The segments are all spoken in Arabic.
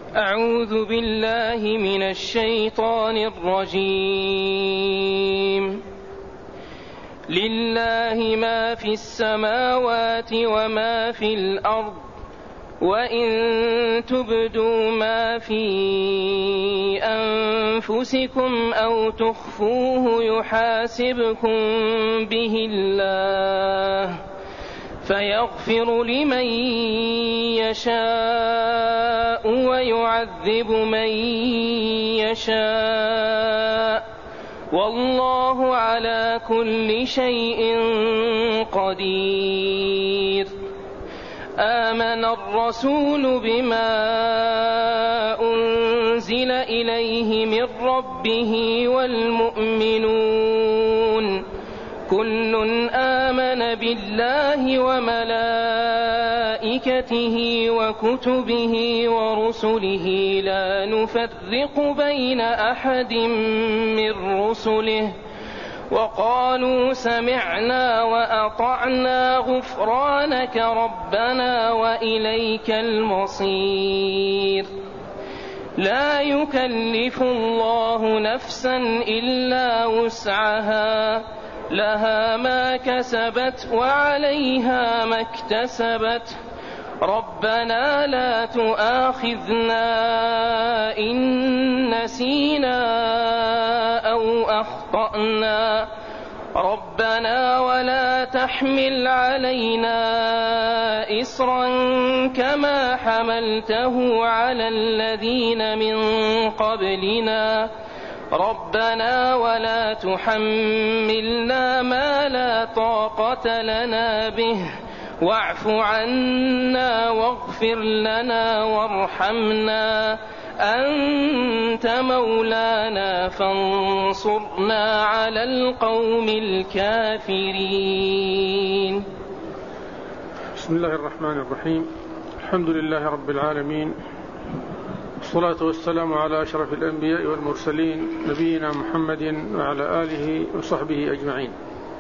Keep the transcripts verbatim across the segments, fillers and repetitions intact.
أعوذ بالله من الشيطان الرجيم. لله ما في السماوات وما في الأرض، وإن تبدوا ما في أنفسكم أو تخفوه يحاسبكم به الله فيغفر لمن يشاء ويعذب من يشاء، والله على كل شيء قدير. آمن الرسول بما أنزل إليه من ربه والمؤمنون كل آمن بالله وملائكته وكتبه ورسله لا نفرق بين أحد من رسله وقالوا سمعنا وأطعنا غفرانك ربنا وإليك المصير. لا يكلف الله نفسا إلا وسعها، لها ما كسبت وعليها ما اكتسبت. ربنا لا تؤاخذنا إن نسينا أو أخطأنا، ربنا ولا تحمل علينا إصرا كما حملته على الذين من قبلنا، ربنا ولا تحملنا ما لا طاقة لنا به، واعف عنا واغفر لنا وارحمنا، أنت مولانا فانصرنا على القوم الكافرين. بسم الله الرحمن الرحيم. الحمد لله رب العالمين، والصلاة والسلام على أشرف الأنبياء والمرسلين نبينا محمد وعلى آله وصحبه أجمعين.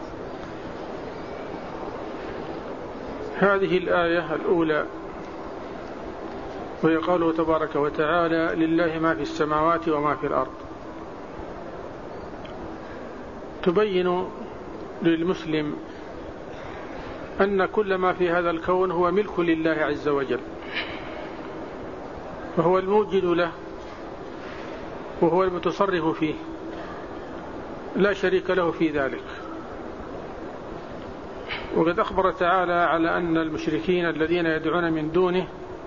هذه الآية الأولى وهي قوله تبارك وتعالى لله ما في السماوات وما في الأرض، تبين للمسلم أن كل ما في هذا الكون هو ملك لله عز وجل، فهو الموجد له وهو المتصرف فيه، لا شريك له في ذلك. وقد أخبر تعالى على أن المشركين الذين يدعون من دونه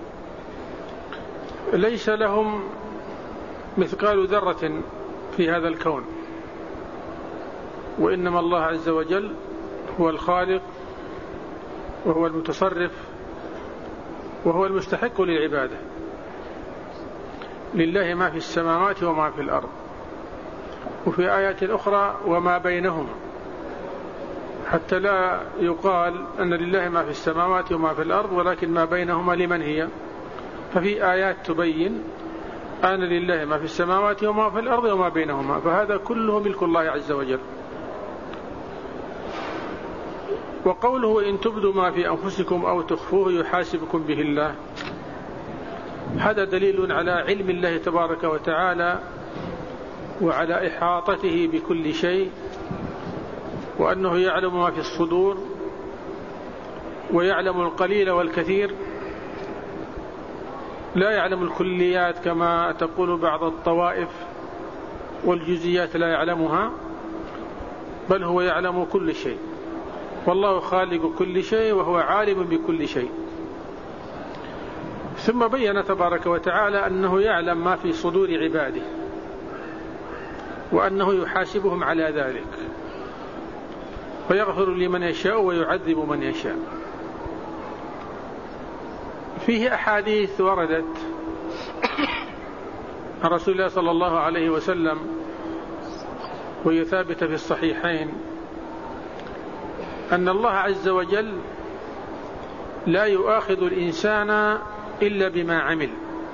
ليس لهم مثقال ذرة في هذا الكون، وإنما الله عز وجل هو الخالق وهو المتصرف وهو المستحق للعبادة. لله ما في السماوات وما في الأرض، وفي آيات أخرى وما بينهما، حتى لا يقال أن لله ما في السماوات وما في الأرض ولكن ما بينهما لمن هي. ففي آيات تبين أن لله ما في السماوات وما في الأرض وما بينهما، فهذا كله ملك الله عز وجل. وقوله إن تبدوا ما في أنفسكم أو تخفوه يحاسبكم به الله، هذا دليل على علم الله تبارك وتعالى وعلى إحاطته بكل شيء، وأنه يعلم ما في الصدور ويعلم القليل والكثير، لا يعلم الكليات كما تقول بعض الطوائف، والجزئيات لا يعلمها، بل هو يعلم كل شيء، والله خالق كل شيء وهو عالم بكل شيء. ثم بين تبارك وتعالى أنه يعلم ما في صدور عباده وأنه يحاسبهم على ذلك، فيغفر لمن يشاء ويعذب من يشاء. فيه أحاديث وردت عن رسول الله صلى الله عليه وسلم وهي ثابتة في الصحيحين أن الله عز وجل لا يؤاخذ الإنسان إلا بما عمل،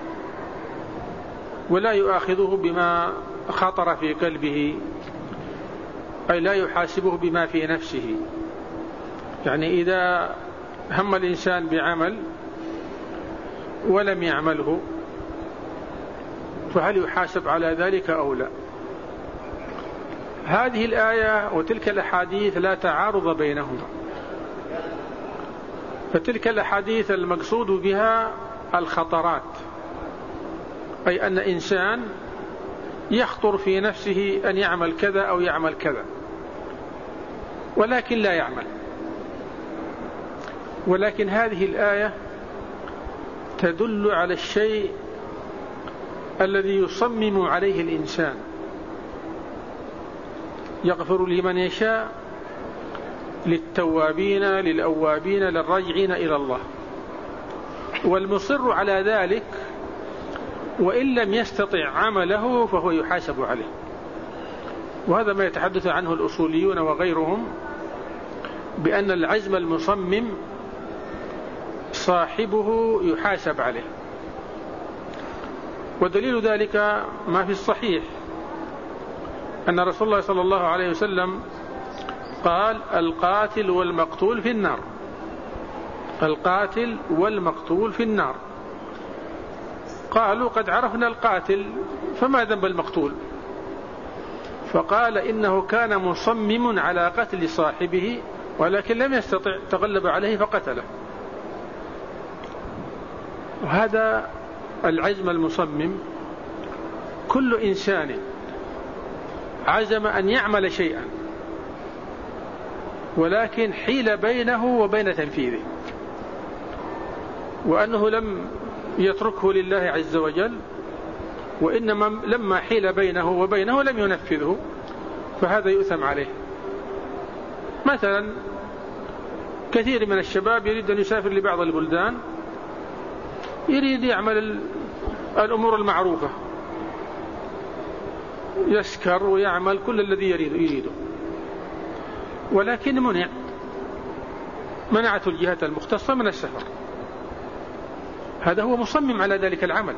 ولا يؤاخذه بما خطر في قلبه، أي لا يحاسبه بما في نفسه. يعني إذا هم الإنسان بعمل ولم يعمله فهل يحاسب على ذلك أو لا؟ هذه الآية وتلك الأحاديث لا تعارض بينهما، فتلك الأحاديث المقصود بها الخطرات، أي أن إنسان يخطر في نفسه أن يعمل كذا أو يعمل كذا ولكن لا يعمل. ولكن هذه الآية تدل على الشيء الذي يصمم عليه الإنسان، يغفر لمن يشاء، للتوابين للأوابين للراجعين إلى الله، والمصر على ذلك وإن لم يستطع عمله فهو يحاسب عليه. وهذا ما يتحدث عنه الأصوليون وغيرهم، بأن العزم المصمم صاحبه يحاسب عليه. ودليل ذلك ما في الصحيح أن رسول الله صلى الله عليه وسلم قال: القاتل والمقتول في النار، القاتل والمقتول في النار. قالوا: قد عرفنا القاتل فما ذنب المقتول؟ فقال: إنه كان مصمم على قتل صاحبه ولكن لم يستطع، تغلب عليه فقتله. وهذا العزم المصمم، كل إنسان عزم أن يعمل شيئا ولكن حيل بينه وبين تنفيذه، وأنه لم يتركه لله عز وجل، وإنما لما حيل بينه وبينه لم ينفذه، فهذا يؤثم عليه. مثلا كثير من الشباب يريد أن يسافر لبعض البلدان، يريد يعمل الأمور المعروفة، يسكر ويعمل كل الذي يريد يريده ولكن منع، منعته الجهات المختصة من السفر. هذا هو مصمم على ذلك العمل،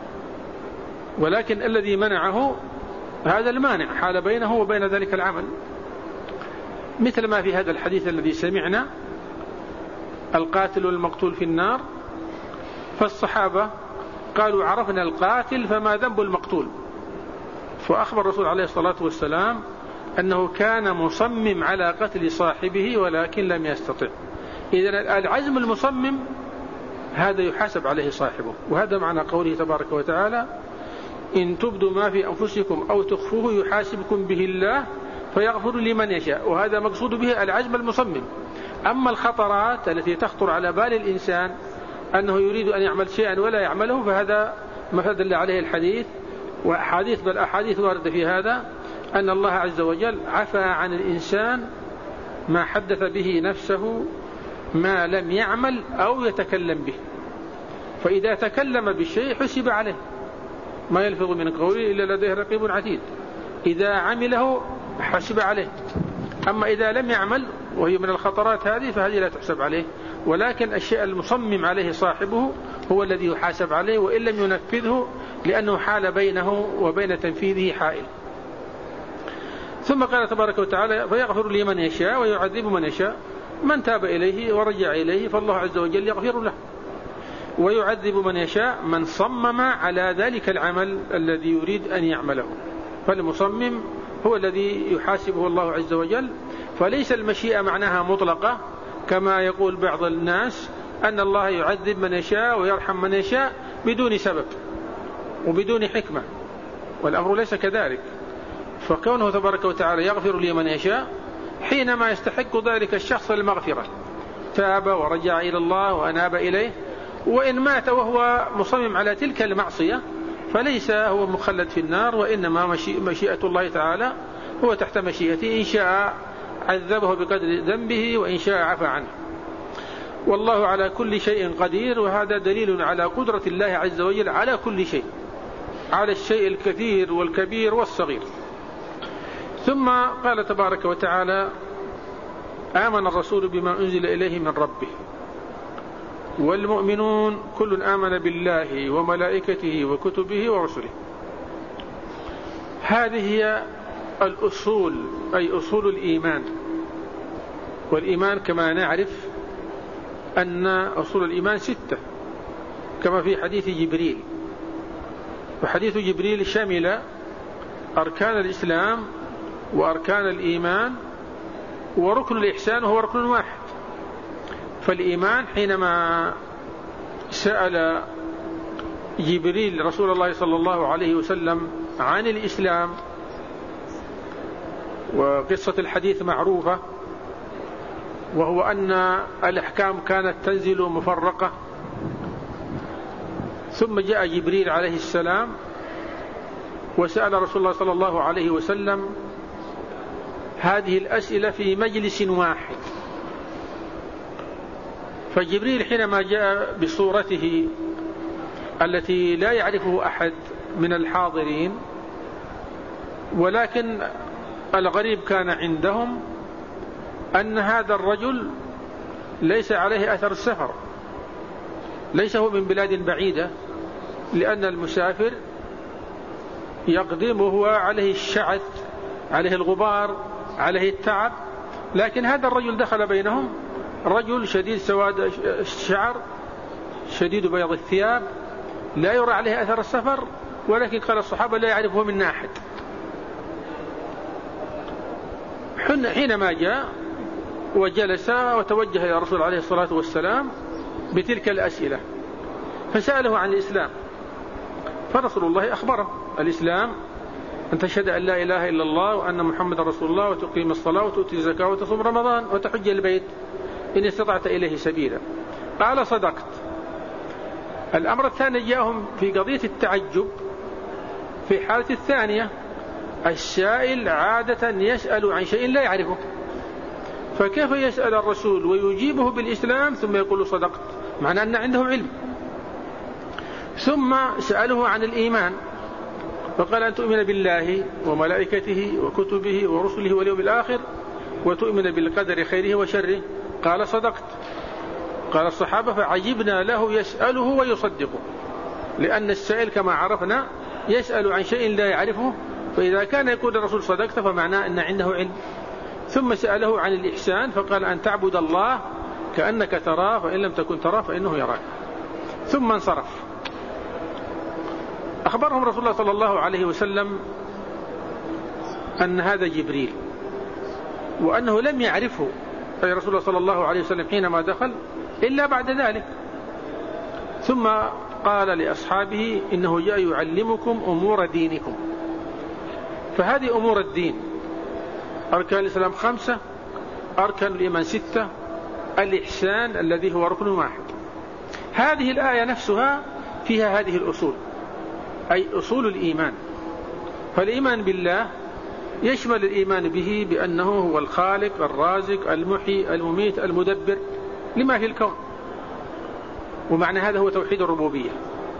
ولكن الذي منعه هذا المانع حال بينه وبين ذلك العمل. مثل ما في هذا الحديث الذي سمعنا: القاتل والمقتول في النار. فالصحابة قالوا: عرفنا القاتل فما ذنب المقتول؟ فأخبر الرسول عليه الصلاة والسلام أنه كان مصمم على قتل صاحبه ولكن لم يستطع. إذن العزم المصمم هذا يحاسب عليه صاحبه. وهذا معنى قوله تبارك وتعالى: إن تبدوا ما في أنفسكم أو تخفوه يحاسبكم به الله فيغفر لمن يشاء. وهذا مقصود به العزم المصمم. أما الخطرات التي تخطر على بال الإنسان أنه يريد أن يعمل شيئا ولا يعمله، فهذا ما دل عليه الحديث وأحاديث، بل أحاديث واردة في هذا، أن الله عز وجل عفى عن الإنسان ما حدث به نفسه ما لم يعمل أو يتكلم به. فإذا تكلم بالشيء حسب عليه، ما يلفظ من قوله إلا لديه رقيب عتيد. إذا عمله حسب عليه. أما إذا لم يعمل وهي من الخطرات هذه فهذه لا تحسب عليه، ولكن الشيء المصمم عليه صاحبه هو الذي يحاسب عليه وإن لم ينفذه، لأنه حال بينه وبين تنفيذه حائل. ثم قال تبارك وتعالى: فيغفر لمن يشاء ويعذب من يشاء. من تاب إليه ورجع إليه فالله عز وجل يغفر له، ويعذب من يشاء من صمم على ذلك العمل الذي يريد أن يعمله. فالمصمم هو الذي يحاسبه الله عز وجل. فليس المشيئة معناها مطلقة كما يقول بعض الناس، أن الله يعذب من يشاء ويرحم من يشاء بدون سبب وبدون حكمة، والأمر ليس كذلك. فكونه تبارك وتعالى يغفر لمن يشاء حينما يستحق ذلك الشخص المغفرة، تاب ورجع إلى الله وأناب إليه، وإن مات وهو مصمم على تلك المعصية فليس هو مخلد في النار، وإنما مشيئة الله تعالى هو تحت مشيئته، إن شاء عذبه بقدر ذنبه وإن شاء عفى عنه. والله على كل شيء قدير، وهذا دليل على قدرة الله عز وجل على كل شيء، على الشيء الكثير والكبير والصغير. ثم قال تبارك وتعالى: آمن الرسول بما أنزل إليه من ربه والمؤمنون كل آمن بالله وملائكته وكتبه ورسله. هذه هي الأصول، أي أصول الإيمان. والإيمان كما نعرف أن أصول الإيمان ستة كما في حديث جبريل. وحديث جبريل شمل أركان الإسلام وأركان الإيمان وركن الإحسان وهو ركن واحد. فالإيمان حينما سأل جبريل رسول الله صلى الله عليه وسلم عن الإسلام، وقصة الحديث معروفة، وهو أن الأحكام كانت تنزل مفرقة، ثم جاء جبريل عليه السلام وسأل رسول الله صلى الله عليه وسلم هذه الأسئلة في مجلس واحد. فجبريل حينما جاء بصورته التي لا يعرفه أحد من الحاضرين، ولكن الغريب كان عندهم أن هذا الرجل ليس عليه أثر السفر، ليس هو من بلاد بعيدة، لأن المسافر يقدم وهو عليه الشعث، عليه الغبار، عليه التعب، لكن هذا الرجل دخل بينهم، رجل شديد سواد الشعر، شديد بياض الثياب، لا يرى عليه أثر السفر، ولكن قال الصحابة لا يعرفه منا أحد. حينما جاء وجلس وتوجه إلى الرسول عليه الصلاة والسلام بتلك الأسئلة، فسأله عن الإسلام، فرسول الله أخبره الإسلام أن تشهد أن لا إله إلا الله وأن محمد رسول الله وتقيم الصلاة وتؤتي الزكاة وتصوم رمضان وتحج البيت إن استطعت إليه سبيلا. قال صدقت. الأمر الثاني جاءهم في قضية التعجب في حالة الثانية، السائل عادة يسأل عن شيء لا يعرفه، فكيف يسأل الرسول ويجيبه بالإسلام ثم يقول صدقت؟ معنى أن عنده علم. ثم سأله عن الإيمان فقال أن تؤمن بالله وملائكته وكتبه ورسله واليوم الآخر وتؤمن بالقدر خيره وشره. قال صدقت. قال الصحابة فعجبنا له يسأله ويصدقه، لأن السائل كما عرفنا يسأل عن شيء لا يعرفه، فإذا كان يقول الرسول صدقت فمعناه أن عنده علم. ثم سأله عن الإحسان فقال أن تعبد الله كأنك تراه فإن لم تكن تراه فإنه يراك. ثم انصرف. أخبرهم رسول الله صلى الله عليه وسلم أن هذا جبريل، وأنه لم يعرفه أي رسول الله صلى الله عليه وسلم حينما دخل إلا بعد ذلك. ثم قال لأصحابه إنه جاء يعلمكم أمور دينكم. فهذه أمور الدين، أركان الإسلام خمسة، أركان الإيمان ستة، الإحسان الذي هو ركن واحد. هذه الآية نفسها فيها هذه الأصول، أي أصول الإيمان. فالإيمان بالله يشمل الإيمان به بأنه هو الخالق الرازق المحيي المميت المدبر لما في الكون، ومعنى هذا هو توحيد الربوبية.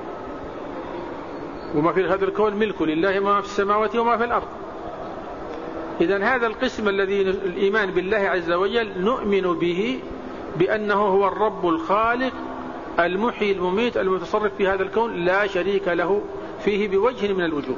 وما في هذا الكون ملك لله، ما في السماوات وما في الأرض. إذن هذا القسم الذي الإيمان بالله عز وجل نؤمن به بأنه هو الرب الخالق المحيي المميت المتصرف في هذا الكون، لا شريك له فيه بوجه من الوجوه.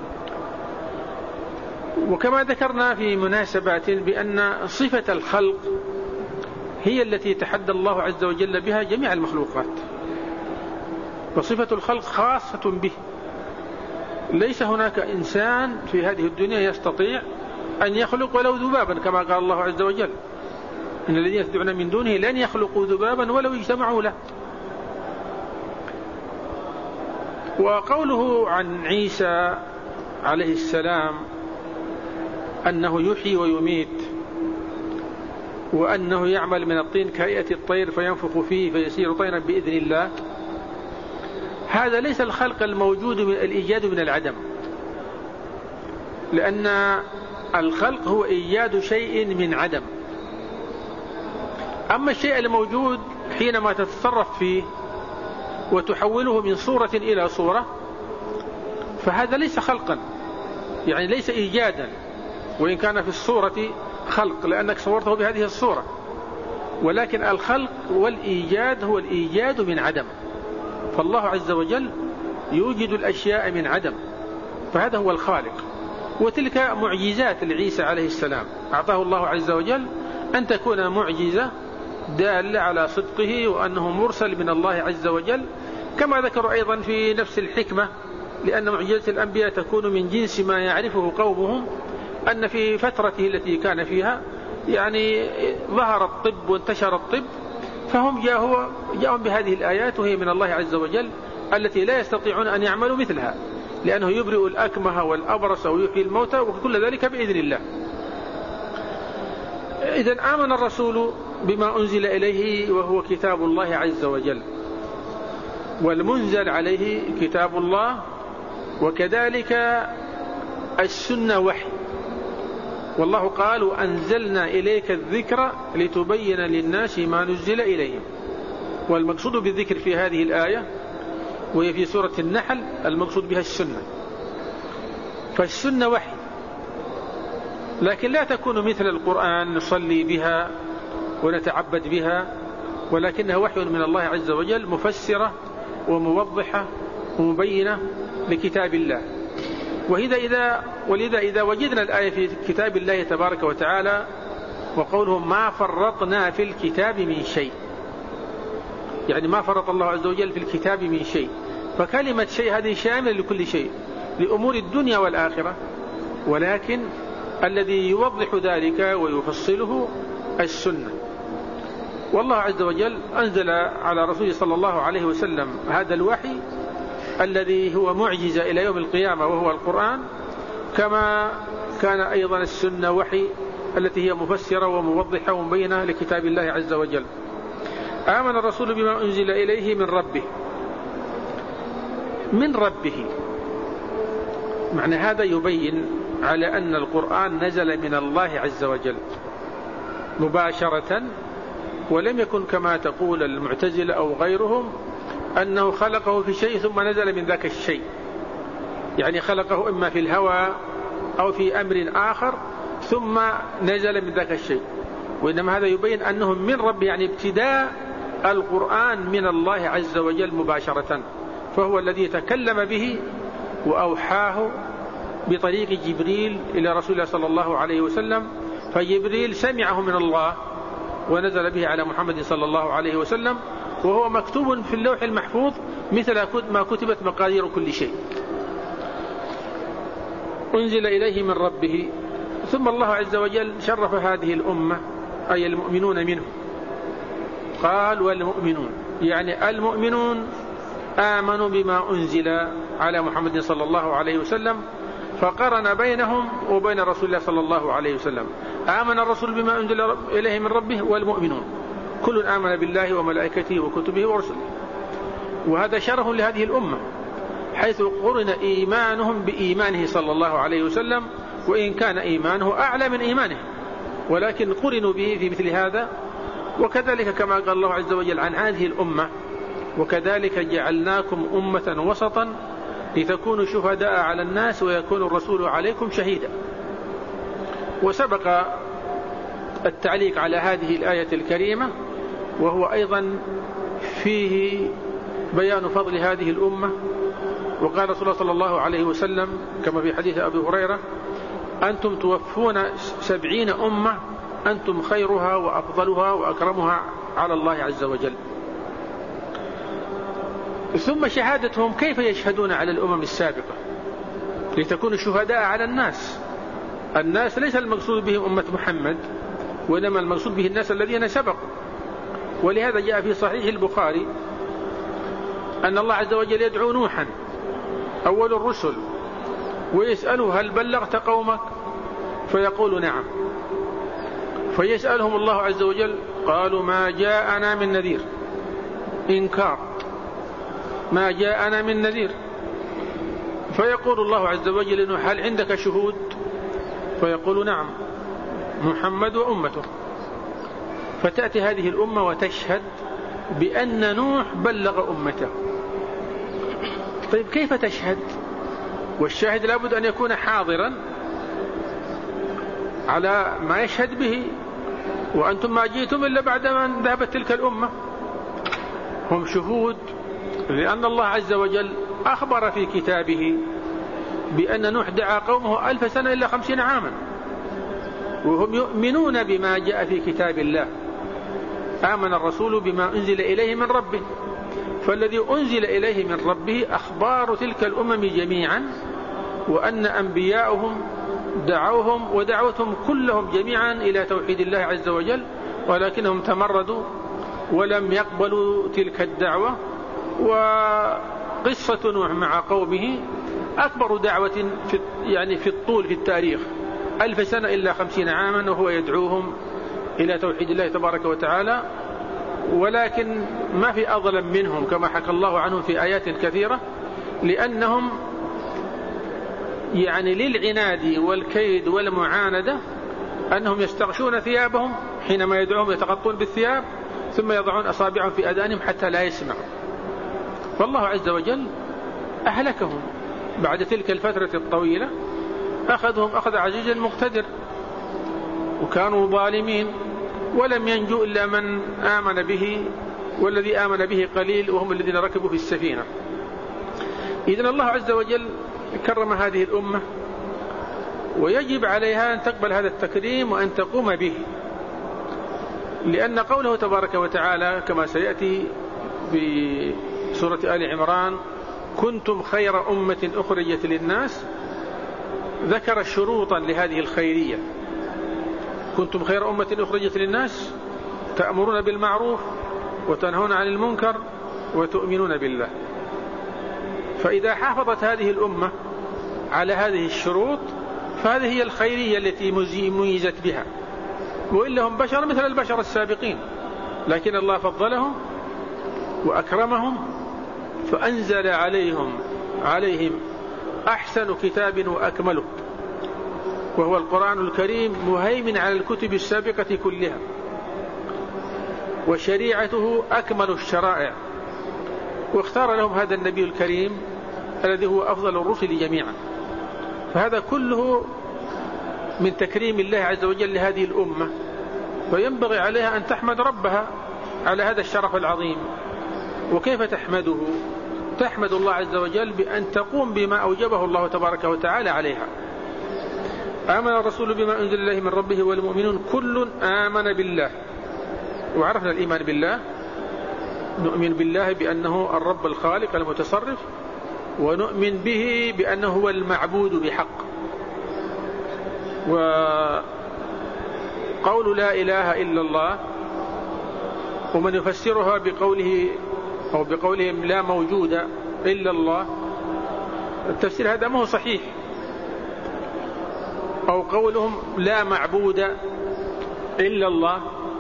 وكما ذكرنا في مناسبات بأن صفة الخلق هي التي تحدى الله عز وجل بها جميع المخلوقات، وصفة الخلق خاصة به. ليس هناك إنسان في هذه الدنيا يستطيع أن يخلق ولو ذبابا، كما قال الله عز وجل إن الذين يدعون من دونه لن يخلقوا ذبابا ولو اجتمعوا له. وقوله عن عيسى عليه السلام أنه يحيي ويميت، وأنه يعمل من الطين كهيئة الطير فينفخ فيه فيصير طيرا بإذن الله، هذا ليس الخلق الموجود من الإيجاد من العدم، لأن الخلق هو إيجاد شيء من عدم. أما الشيء الموجود حينما تتصرف فيه وتحوله من صورة إلى صورة فهذا ليس خلقا، يعني ليس إيجادا، وإن كان في الصورة خلق لأنك صورته بهذه الصورة، ولكن الخلق والإيجاد هو الإيجاد من عدم. فالله عز وجل يوجد الأشياء من عدم، فهذا هو الخالق. وتلك معجزات لعيسى عليه السلام، أعطاه الله عز وجل أن تكون معجزة دالة على صدقه وأنه مرسل من الله عز وجل، كما ذكر أيضا في نفس الحكمة لأن معجزة الأنبياء تكون من جنس ما يعرفه قومهم، أن في فترته التي كان فيها يعني ظهر الطب وانتشر الطب، فهم جاءوا جاءوا بهذه الآيات وهي من الله عز وجل التي لا يستطيعون أن يعملوا مثلها، لأنه يبرئ الأكمه والأبرص ويحيي الموتى وكل ذلك بإذن الله. إذن آمن الرسول بما أنزل إليه وهو كتاب الله عز وجل، والمنزل عليه كتاب الله، وكذلك السنة وحي. والله قال: وأنزلنا إليك الذكر لتبين للناس ما نزل إليهم. والمقصود بالذكر في هذه الآية وهي في سورة النحل المقصود بها السنة. فالسنة وحي، لكن لا تكون مثل القرآن نصلي بها ونتعبد بها، ولكنها وحي من الله عز وجل مفسرة وموضحة ومبينة لكتاب الله. وإذا إذا ولذا إذا وجدنا الآية في كتاب الله تبارك وتعالى وقوله ما فرطنا في الكتاب من شيء، يعني ما فرط الله عز وجل في الكتاب من شيء، فكلمة شيء هذه شاملة لكل شيء، لأمور الدنيا والآخرة، ولكن الذي يوضح ذلك ويفصله السنة. والله عز وجل أنزل على رسوله صلى الله عليه وسلم هذا الوحي الذي هو معجزة إلى يوم القيامة وهو القرآن، كما كان أيضا السنة وحي التي هي مفسرة وموضحة ومبينة لكتاب الله عز وجل. آمن الرسول بما أنزل إليه من ربه. من ربه معنى هذا يبين على أن القرآن نزل من الله عز وجل مباشرة، ولم يكن كما تقول المعتزلة أو غيرهم أنه خلقه في شيء ثم نزل من ذاك الشيء، يعني خلقه إما في الهوى أو في أمر آخر ثم نزل من ذاك الشيء، وإنما هذا يبين أنه من رب، يعني ابتداء القرآن من الله عز وجل مباشرة، فهو الذي تكلم به وأوحاه بطريق جبريل إلى رسول الله صلى الله عليه وسلم، فجبريل سمعه من الله ونزل به على محمد صلى الله عليه وسلم، وهو مكتوب في اللوح المحفوظ مثل ما كتبت مقادير كل شيء. أنزل إليه من ربه. ثم الله عز وجل شرف هذه الأمة أي المؤمنون منه، قال والمؤمنون، يعني المؤمنون آمنوا بما أنزل على محمد صلى الله عليه وسلم، فقرن بينهم وبين رسول الله صلى الله عليه وسلم. آمن الرسول بما أنزل إليه من ربه والمؤمنون كل آمن بالله وملائكته وكتبه ورسله. وهذا شرف لهذه الأمة حيث قرن إيمانهم بإيمانه صلى الله عليه وسلم، وإن كان إيمانه أعلى من إيمانه، ولكن قرنوا به في مثل هذا. وكذلك كما قال الله عز وجل عن هذه الأمة: وكذلك جعلناكم أمة وسطا لتكونوا شهداء على الناس ويكون الرسول عليكم شهيدا. وسبق التعليق على هذه الآية الكريمة، وهو أيضا فيه بيان فضل هذه الأمة. وقال رسول الله صلى الله عليه وسلم كما في حديث أبي هريرة: أنتم توفون سبعين أمة أنتم خيرها وأفضلها وأكرمها على الله عز وجل. ثم شهادتهم كيف يشهدون على الأمم السابقة لتكونوا شهداء على الناس. الناس ليس المقصود به أمة محمد، وإنما المقصود به الناس الذين سبقوا. ولهذا جاء في صحيح البخاري أن الله عز وجل يدعو نوحا أول الرسل ويسأله: هل بلغت قومك؟ فيقول: نعم. فيسألهم الله عز وجل: قالوا ما جاءنا من نذير. إنكار: ما جاءنا من نذير. فيقول الله عز وجل: هل عندك شهود؟ فيقول: نعم، محمد وأمته. فتأتي هذه الأمة وتشهد بأن نوح بلغ أمته. طيب كيف تشهد؟ والشاهد لابد أن يكون حاضرا على ما يشهد به، وأنتم ما جئتم إلا بعد أن ذهبت تلك الأمة. هم شهود لأن الله عز وجل أخبر في كتابه بأن نوح دعا قومه ألف سنة إلا خمسين عاما، وهم يؤمنون بما جاء في كتاب الله. آمن الرسول بما أنزل إليه من ربه. فالذي أنزل إليه من ربه أخبار تلك الأمم جميعا، وأن أنبياءهم دعوهم ودعوتهم كلهم جميعا إلى توحيد الله عز وجل، ولكنهم تمردوا ولم يقبلوا تلك الدعوة. وقصة نوح مع قومه أكبر دعوة في يعني في الطول في التاريخ، ألف سنة إلا خمسين عاما وهو يدعوهم إلى توحيد الله تبارك وتعالى، ولكن ما في أظلم منهم كما حكى الله عنهم في آيات كثيرة، لأنهم يعني للعناد والكيد والمعاندة أنهم يستغشون ثيابهم حينما يدعوهم، يتغطون بالثياب ثم يضعون أصابعهم في أذانهم حتى لا يسمعوا. فالله عز وجل أهلكهم بعد تلك الفترة الطويلة، أخذهم أخذ عزيز مقتدر، وكانوا ظالمين، ولم ينجو إلا من آمن به، والذي آمن به قليل وهم الذين ركبوا في السفينة. إذن الله عز وجل كرم هذه الأمة، ويجب عليها أن تقبل هذا التكريم وأن تقوم به، لأن قوله تبارك وتعالى كما سيأتي في سورة آل عمران: كنتم خير أمة أخرجت للناس، ذكر شروطا لهذه الخيرية. كنتم خير أمة أخرجت للناس تأمرون بالمعروف وتنهون عن المنكر وتؤمنون بالله. فإذا حافظت هذه الأمة على هذه الشروط فهذه هي الخيرية التي ميزت بها، وإلا هم بشر مثل البشر السابقين، لكن الله فضلهم وأكرمهم فأنزل عليهم عليهم أحسن كتاب وأكمله، وهو القرآن الكريم، مهيمن على الكتب السابقة كلها، وشريعته أكمل الشرائع، واختار لهم هذا النبي الكريم الذي هو أفضل الرسل جميعا. فهذا كله من تكريم الله عز وجل لهذه الأمة، وينبغي عليها أن تحمد ربها على هذا الشرف العظيم. وكيف تحمده؟ تحمد الله عز وجل بأن تقوم بما أوجبه الله تبارك وتعالى عليها. آمن الرسول بما أنزل إليه من ربه والمؤمنون كل آمن بالله. وعرفنا الإيمان بالله، نؤمن بالله بأنه الرب الخالق المتصرف، ونؤمن به بأنه هو المعبود بحق. وقول لا إله إلا الله، ومن يفسرها بقوله أو بقولهم لا موجود إلا الله، التفسير هذا ما هو صحيح. أو قولهم لا معبود إلا الله،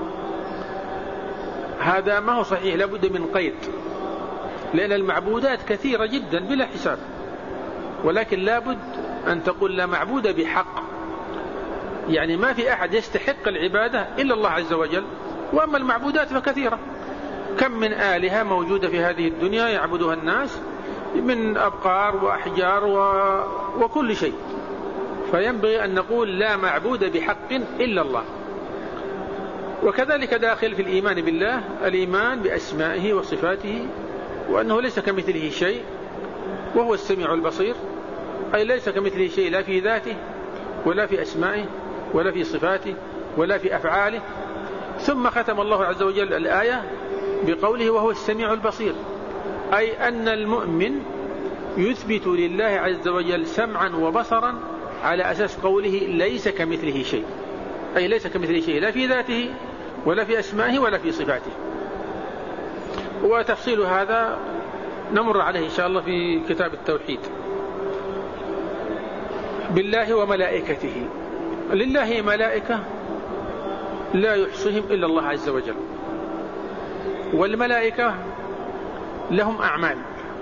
هذا ما هو صحيح، لابد من قيد، لأن المعبودات كثيرة جدا بلا حساب، ولكن لابد أن تقول لا معبود بحق، يعني ما في أحد يستحق العبادة إلا الله عز وجل. وأما المعبودات فكثيرة، كم من آلهة موجودة في هذه الدنيا يعبدها الناس من أبقار وأحجار و... وكل شيء. فينبغي أن نقول لا معبود بحق إلا الله. وكذلك داخل في الإيمان بالله الإيمان بأسمائه وصفاته، وأنه ليس كمثله شيء وهو السميع البصير، أي ليس كمثله شيء لا في ذاته ولا في أسمائه ولا في صفاته ولا في أفعاله. ثم ختم الله عز وجل الآية بقوله وهو السميع البصير، أي أن المؤمن يثبت لله عز وجل سمعا وبصرا على أساس قوله ليس كمثله شيء، أي ليس كمثله شيء لا في ذاته ولا في أسمائه ولا في صفاته. وتفصيل هذا نمر عليه إن شاء الله في كتاب التوحيد. بالله وملائكته، لله ملائكة لا يحصيهم إلا الله عز وجل، والملائكة لهم أعمال،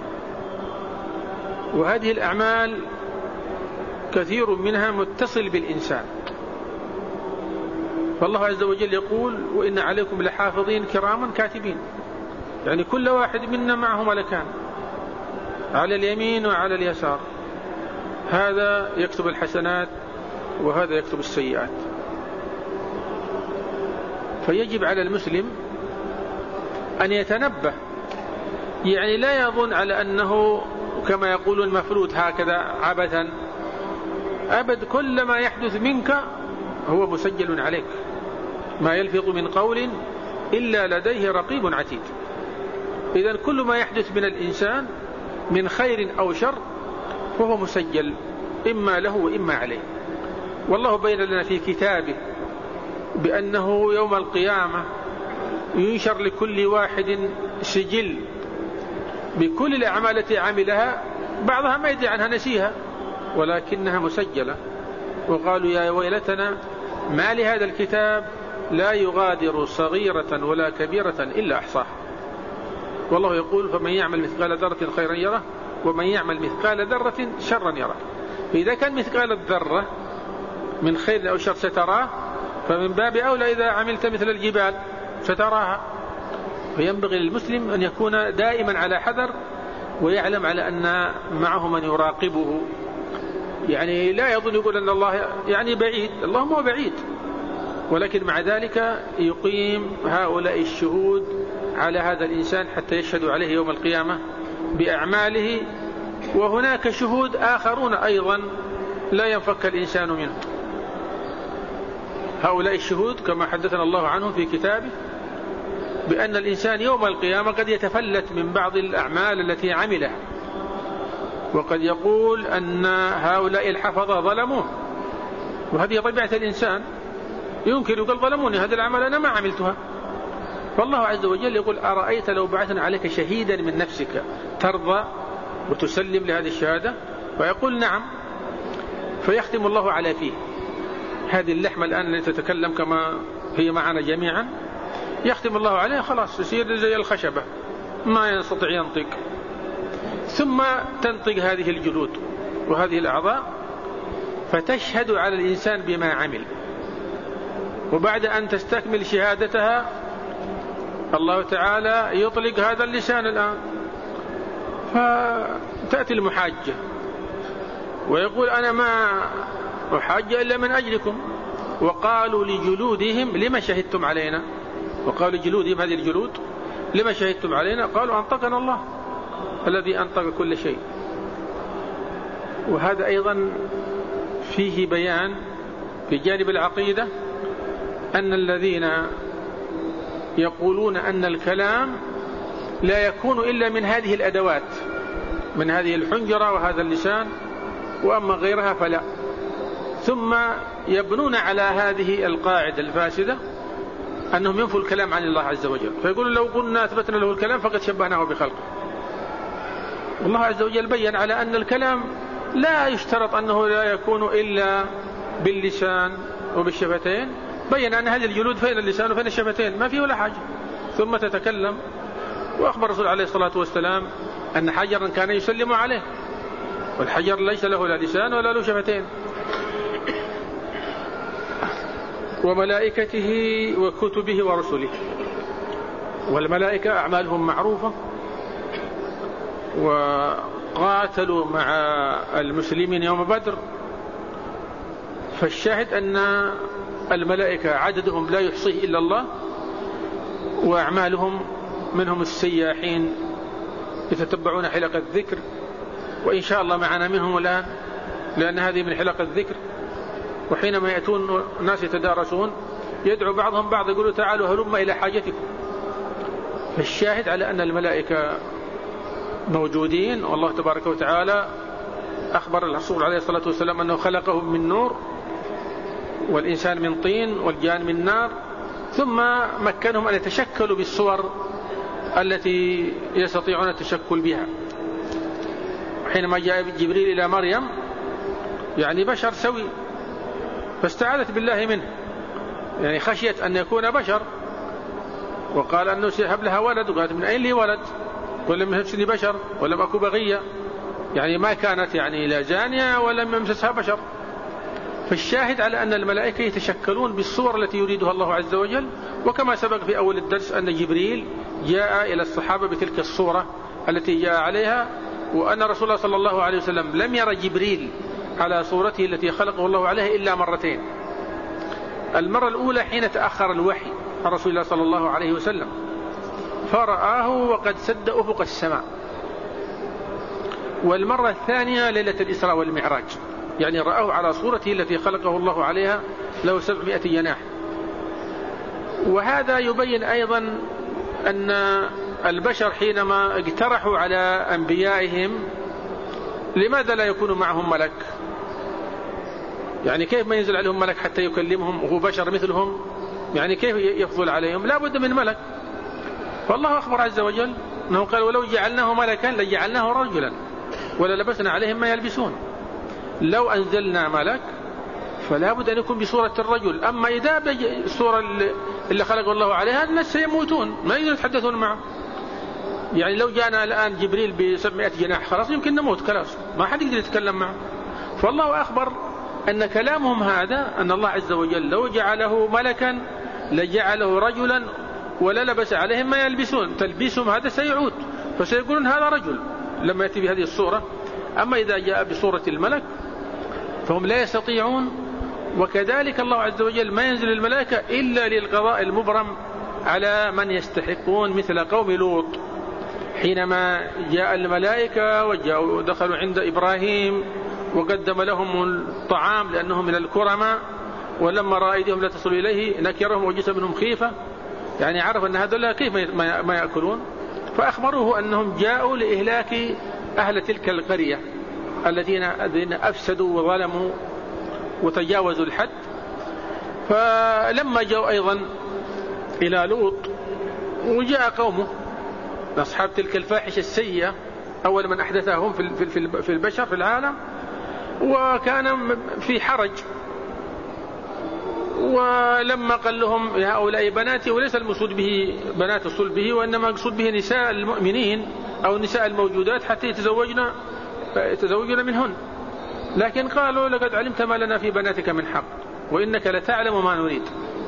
وهذه الأعمال كثير منها متصل بالإنسان. فالله عز وجل يقول وإن عليكم لحافظين كراما كاتبين، يعني كل واحد منا معه ملكان على اليمين وعلى اليسار، هذا يكتب الحسنات وهذا يكتب السيئات. فيجب على المسلم أن يتنبه، يعني لا يظن على أنه كما يقولون مفروض هكذا عبثا، أبد، كل ما يحدث منك هو مسجل عليك، ما يلفظ من قول إلا لديه رقيب عتيد. إذن كل ما يحدث من الإنسان من خير أو شر فهو مسجل إما له وإما عليه. والله بين لنا في كتابه بأنه يوم القيامة ينشر لكل واحد سجل بكل الأعمال التي عملها، بعضها ما يدري عنها نسيها ولكنها مسجلة. وقالوا يا ويلتنا ما لهذا الكتاب لا يغادر صغيرة ولا كبيرة إلا أحصاها. والله يقول فمن يعمل مثقال ذرة خيرا يره ومن يعمل مثقال ذرة شرا يره. فإذا كان مثقال الذرة من خير أو شر ستراه، فمن باب أولى إذا عملت مثل الجبال ستراها. فينبغي للمسلم أن يكون دائما على حذر ويعلم على أن معه من يراقبه، يعني لا يظن يقول أن الله يعني بعيد، الله ما هو بعيد، ولكن مع ذلك يقيم هؤلاء الشهود على هذا الإنسان حتى يشهدوا عليه يوم القيامة بأعماله. وهناك شهود آخرون أيضا لا ينفك الإنسان منه. هؤلاء الشهود كما حدثنا الله عنهم في كتابه بأن الإنسان يوم القيامة قد يتفلت من بعض الأعمال التي عملها، وقد يقول أن هؤلاء الحفظة ظلموه، وهذه طبيعة الإنسان، يمكن يقول ظلموني هذه الأعمال أنا ما عملتها. فالله عز وجل يقول أرأيت لو بعثنا عليك شهيدا من نفسك ترضى وتسلم لهذه الشهادة؟ ويقول نعم. فيختم الله على فيه. هذه اللحمة الآن التي تتكلم كما هي معنا جميعا يختم الله عليها، خلاص يصير زي الخشبة ما يستطيع ينطق. ثم تنطق هذه الجلود وهذه الأعضاء فتشهد على الإنسان بما عمل. وبعد أن تستكمل شهادتها الله تعالى يطلق هذا اللسان الآن، فتأتي المحاجة ويقول أنا ما أحاج إلا من أجلكم. وقالوا لجلودهم لما شهدتم علينا؟ وقالوا لجلودهم هذه الجلود لما شهدتم علينا؟ قالوا أنطقنا الله الذي أنطق كل شيء. وهذا أيضا فيه بيان في جانب العقيدة أن الذين يقولون أن الكلام لا يكون إلا من هذه الأدوات، من هذه الحنجرة وهذا اللسان، وأما غيرها فلا. ثم يبنون على هذه القاعدة الفاسدة أنهم ينفوا الكلام عن الله عز وجل، فيقولون لو قلنا أثبتنا له الكلام فقد شبهناه بخلقه. والله عز وجل بيّن على أن الكلام لا يشترط أنه لا يكون إلا باللسان وبالشفتين. بيّن أن هذه الجلود فين اللسان وفين الشفتين، ما فيه ولا حاجة، ثم تتكلم. وأخبر الرسول عليه الصلاة والسلام أن حجرا كان يسلم عليه، والحجر ليس له لا لسان ولا له شفتين. وملائكته وكتبه ورسله. والملائكة أعمالهم معروفة، وقاتلوا مع المسلمين يوم بدر. فالشاهد أن الملائكة عددهم لا يحصيه إلا الله، وأعمالهم منهم السياحين يتتبعون حلق الذكر، وإن شاء الله معنا منهم الآن لأن هذه من حلق الذكر. وحينما يأتون الناس يتدارسون يدعو بعضهم بعض يقولوا تعالوا هلم إلى حاجتكم. فالشاهد على أن الملائكة موجودين، والله تبارك وتعالى أخبر الرسول عليه الصلاة والسلام أنه خلقهم من نور، والإنسان من طين، والجان من نار، ثم مكنهم أن يتشكلوا بالصور التي يستطيعون التشكل بها. حينما جاء جبريل إلى مريم يعني بشر سوي، فاستعاذت بالله منه، يعني خشيت أن يكون بشر، وقال أنه سيهب لها ولد، وقالت من أين لي ولد ولم يمسسني بشر ولم أكو بغية، يعني ما كانت يعني لا زانية ولم يمسسها بشر. فالشاهد على أن الملائكة يتشكلون بالصور التي يريدها الله عز وجل. وكما سبق في أول الدرس أن جبريل جاء إلى الصحابة بتلك الصورة التي جاء عليها، وأن رسول الله صلى الله عليه وسلم لم يرى جبريل على صورته التي خلقه الله عليها إلا مرتين. المرة الأولى حين تأخر الوحي عن رسول الله صلى الله عليه وسلم فرآه وقد سد أفق السماء. والمرة الثانية ليلة الإسراء والمعراج، يعني رآه على صورته التي خلقه الله عليها له سبعمائة جناح. وهذا يبين أيضا أن البشر حينما اقترحوا على أنبيائهم لماذا لا يكون معهم ملك؟ يعني كيف ما ينزل عليهم ملك حتى يكلمهم وهو بشر مثلهم؟ يعني كيف يفضل عليهم؟ لا بد من ملك. فالله أخبر عز وجل أنه قال ولو جعلناه ملكا لجعلناه رجلا وللبسنا عليهم ما يلبسون. لو أنزلنا ملك فلا بد أن يكون بصورة الرجل. أما إذا بالصورة اللي خلق الله عليها الناس سيموتون ما يقدرون يتحدثون معه. يعني لو جاءنا الآن جبريل بسبعمائة جناح خلاص يمكن نموت خلاص ما حد يقدر يتكلم معه. فالله أخبر أن كلامهم هذا أن الله عز وجل لو جعله ملكا لجعله رجلا وللبس عليهم ما يلبسون. تلبيسهم هذا سيعود فسيقولون هذا رجل لما يأتي بهذه الصورة. أما إذا جاء بصورة الملك فهم لا يستطيعون. وكذلك الله عز وجل ما ينزل الملائكة إلا للقضاء المبرم على من يستحقون مثل قوم لوط حينما جاء الملائكة وجاءوا ودخلوا عند إبراهيم وقدم لهم الطعام لأنهم من الكرماء ولما رأى أيديهم لا تصل إليه نكرهم وجس منهم خيفة يعني عرف أن هذا كيف ما يأكلون. فأخبروه أنهم جاءوا لإهلاك أهل تلك القرية الذين أفسدوا وظلموا وتجاوزوا الحد. فلما جاءوا أيضا إلى لوط وجاء قومه أصحاب تلك الفاحشة السيئة أول من أحدثهم في البشر في العالم وكان في حرج. ولما قال لهم يا هؤلاء بناتي وليس المقصود به بنات صلبه وإنما المقصود به نساء المؤمنين أو نساء الموجودات حتى يتزوجنا يتزوجنا منهن. لكن قالوا لقد علمت ما لنا في بناتك من حق وإنك لتعلم ما نريد.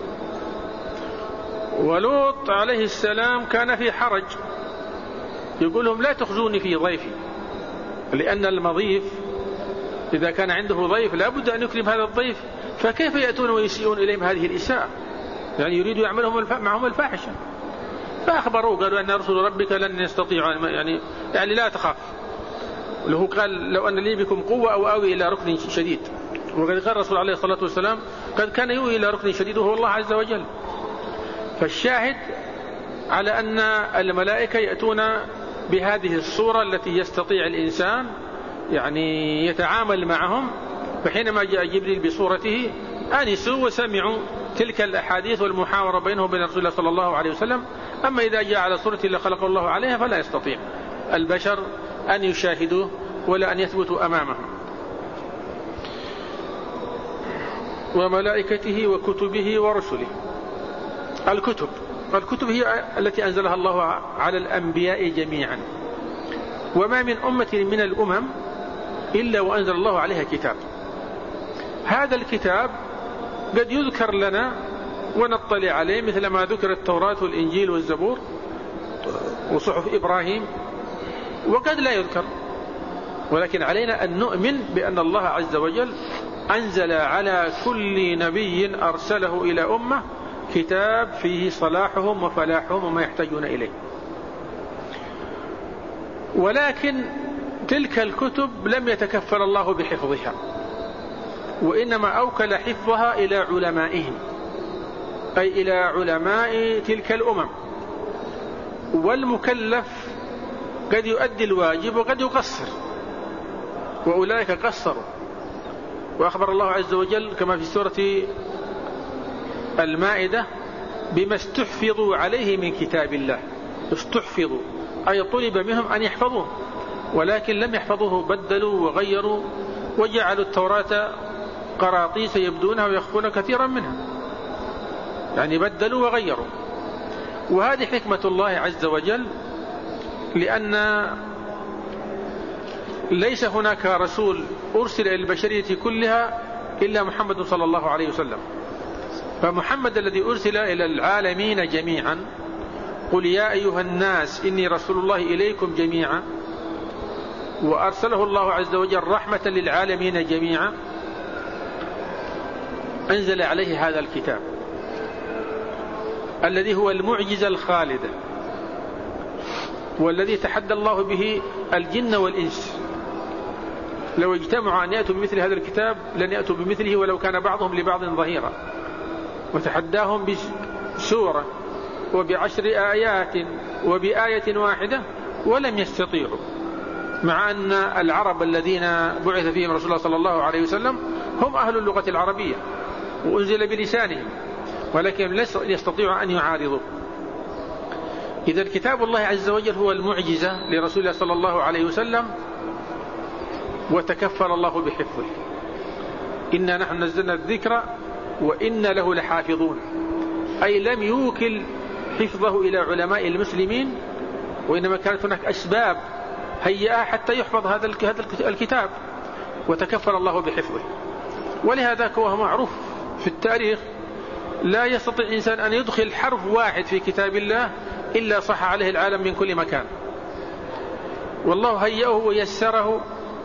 ولوط عليه السلام كان في حرج يقول لهم لا تخزوني في ضيفي لأن المضيف إذا كان عنده ضيف لا بد أن يكرم هذا الضيف. فكيف يأتون ويسيئون إليهم هذه الإساءة؟ يعني يريدوا يعملهم معهم الفاحشة. فأخبروا قالوا أن رسول ربك لن يستطيعوا يعني يعني لا تخاف. له قال لو أن لي بكم قوة أو آوي إلى ركن شديد. وقد قال الرسول عليه الصلاة والسلام قد كان يؤوي إلى ركن شديد وهو الله عز وجل. فالشاهد على أن الملائكة يأتون بهذه الصورة التي يستطيع الإنسان يعني يتعامل معهم. فحينما جاء جبريل بصورته آنسوا وسمعوا تلك الأحاديث والمحاورة بينه وبين رسول الله صلى الله عليه وسلم. أما إذا جاء على صورته اللي خلق الله عليها فلا يستطيع البشر أن يشاهدوه ولا أن يثبتوا أمامهم. وملائكته وكتبه ورسله. الكتب الكتب هي التي أنزلها الله على الأنبياء جميعا. وما من أمة من الأمم إلا وأنزل الله عليها كتاب. هذا الكتاب قد يذكر لنا ونطلع عليه مثل ما ذكر التوراة والإنجيل والزبور وصحف إبراهيم وقد لا يذكر. ولكن علينا أن نؤمن بأن الله عز وجل أنزل على كل نبي أرسله إلى أمة كتاب فيه صلاحهم وفلاحهم وما يحتاجون إليه. ولكن تلك الكتب لم يتكفل الله بحفظها وإنما أوكل حفظها إلى علمائهم أي إلى علماء تلك الأمم. والمكلف قد يؤدي الواجب وقد يقصر وأولئك قصروا. وأخبر الله عز وجل كما في سورة المائدة بما استحفظوا عليه من كتاب الله. استحفظوا أي طلب منهم أن يحفظوه ولكن لم يحفظوه بدلوا وغيروا وجعلوا التوراة قراطيس يبدونها ويخفون كثيرا منها يعني بدلوا وغيروا. وهذه حكمة الله عز وجل لأن ليس هناك رسول أرسل إلى البشرية كلها إلا محمد صلى الله عليه وسلم. فمحمد الذي أرسل إلى العالمين جميعا قل يا أيها الناس إني رسول الله إليكم جميعا وأرسله الله عز وجل رحمة للعالمين جميعا. أنزل عليه هذا الكتاب الذي هو المعجزة الخالدة والذي تحدى الله به الجن والإنس. لو اجتمعوا أن يأتوا بمثل هذا الكتاب لن يأتوا بمثله ولو كان بعضهم لبعض ظهيرا. وتحداهم بسورة وبعشر آيات وبآية واحدة ولم يستطيعوا، مع أن العرب الذين بعث فيهم رسول الله صلى الله عليه وسلم هم أهل اللغة العربية وأنزل بلسانهم، ولكن لم يستطيعوا أن يعارضوا. إذا كتاب الله عز وجل هو المعجزة لرسول الله صلى الله عليه وسلم، وتكفل الله بحفظه. إنا نحن نزلنا الذكر وإنا له لحافظون، أي لم يوكل حفظه إلى علماء المسلمين، وإنما كانت هناك أسباب هيئة حتى يحفظ هذا الكتاب، وتكفل الله بحفظه. ولهذا هو معروف في التاريخ، لا يستطيع إنسان أن يدخل حرف واحد في كتاب الله إلا صح عليه العالم من كل مكان، والله هيئه ويسره.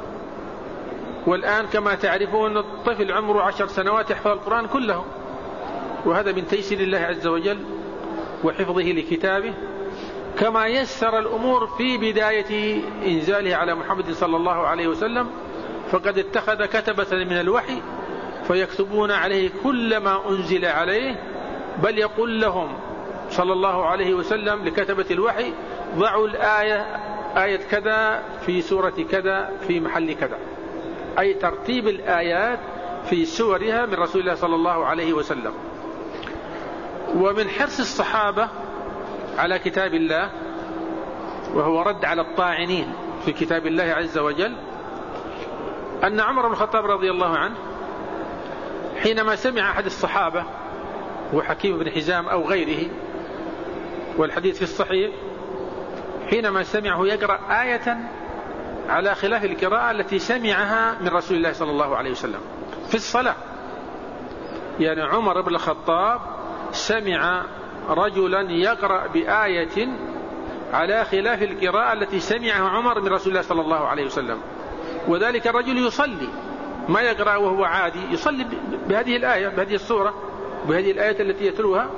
والآن كما تعرفون الطفل عمره عشر سنوات يحفظ القرآن كله، وهذا من تيسير الله عز وجل وحفظه لكتابه، كما يسر الأمور في بداية إنزاله على محمد صلى الله عليه وسلم، فقد اتخذ كتبة من الوحي فيكتبون عليه كل ما أنزل عليه، بل يقول لهم صلى الله عليه وسلم لكتبة الوحي ضعوا الآية آية كذا في سورة كذا في محل كذا، أي ترتيب الآيات في سورها من رسول الله صلى الله عليه وسلم. ومن حرص الصحابة على كتاب الله، وهو رد على الطاعنين في كتاب الله عز وجل، أن عمر بن الخطاب رضي الله عنه حينما سمع أحد الصحابة وحكيم بن حزام أو غيره، والحديث في الصحيح، حينما سمعه يقرأ آية على خلاف القراءة التي سمعها من رسول الله صلى الله عليه وسلم في الصلاة. يعني عمر بن الخطاب سمع رجلا يقرأ بآية على خلاف القراءة التي سمعها عمر من رسول الله صلى الله عليه وسلم، وذلك الرجل يصلي ما يقرأ وهو عادي، يصلي بهذه الآية بهذه السورة بهذه الآية التي يتلوها.